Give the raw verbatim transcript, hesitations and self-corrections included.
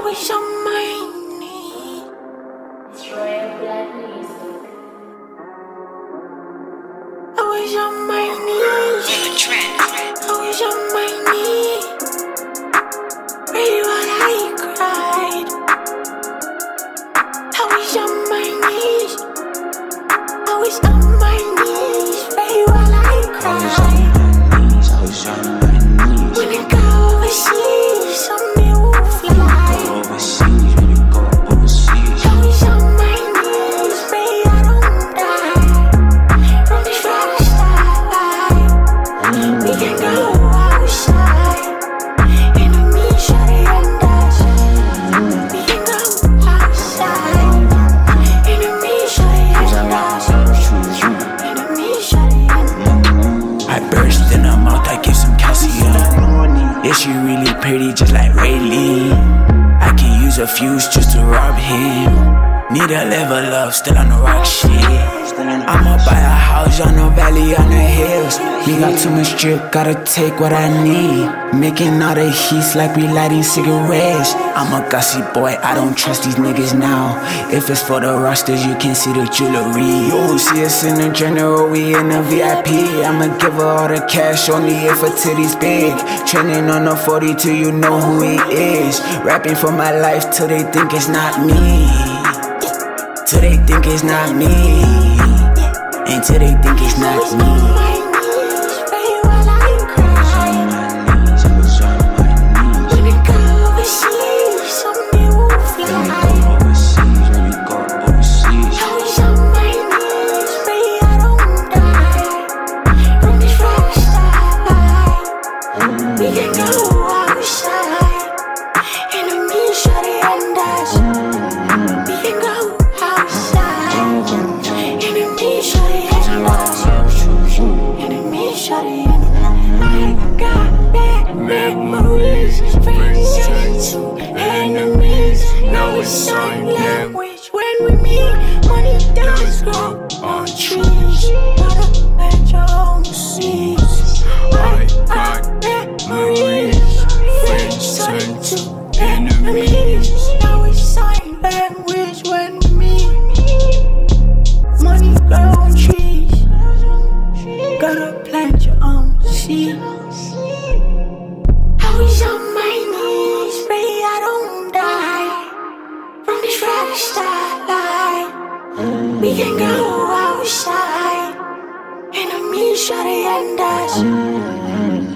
wish on my knees. I wish on my knees. I wish on my knees. Pray while I cried. I wish on my knees. I wish on my knees. Pray while I cried. I wish on my knees. When I go overseas, someday we'll fly. Go overseas, when you go overseas. I wish on my knees. Pray I don't die from this rockstar life. We can go outside. Enemy shut it and us. We can go outside. Enemy shut it and us. Enemy shut it and us. I burst in her mouth, I give some calcium. Yeah, she really pretty, just like Rayleigh. I can use a fuse just to rob him. Need a level up, still on the rock shit. I'ma buy a house on the valley, on the hills. We got too much drip, gotta take what I need. Making all the heats like we lighting cigarettes. I'm a gossy boy, I don't trust these niggas now. If it's for the rosters, you can see the jewelry. You see us in the general, we in the V I P. I'ma give her all the cash, only if her titties big. Trending on the forty till you know who he is. Rapping for my life till they think it's not me. Till they think it's not me. Until they think it's not me. We can go outside. Enemy shut it and us. We can go outside. Enemy shut it and us. Enemy shut it and us. I got bad memories. Friends turn to enemies. Now it's sign language when we meet. Money does grow on trees. Gotta let your own seeds. I got memories, friends turn to enemies. Now it's sign language when we meet. Money grow on trees. Gotta plant your own seed. I wish on my knees, pray I don't die from this rockstar life. We can go outside. Enemies shut it and us.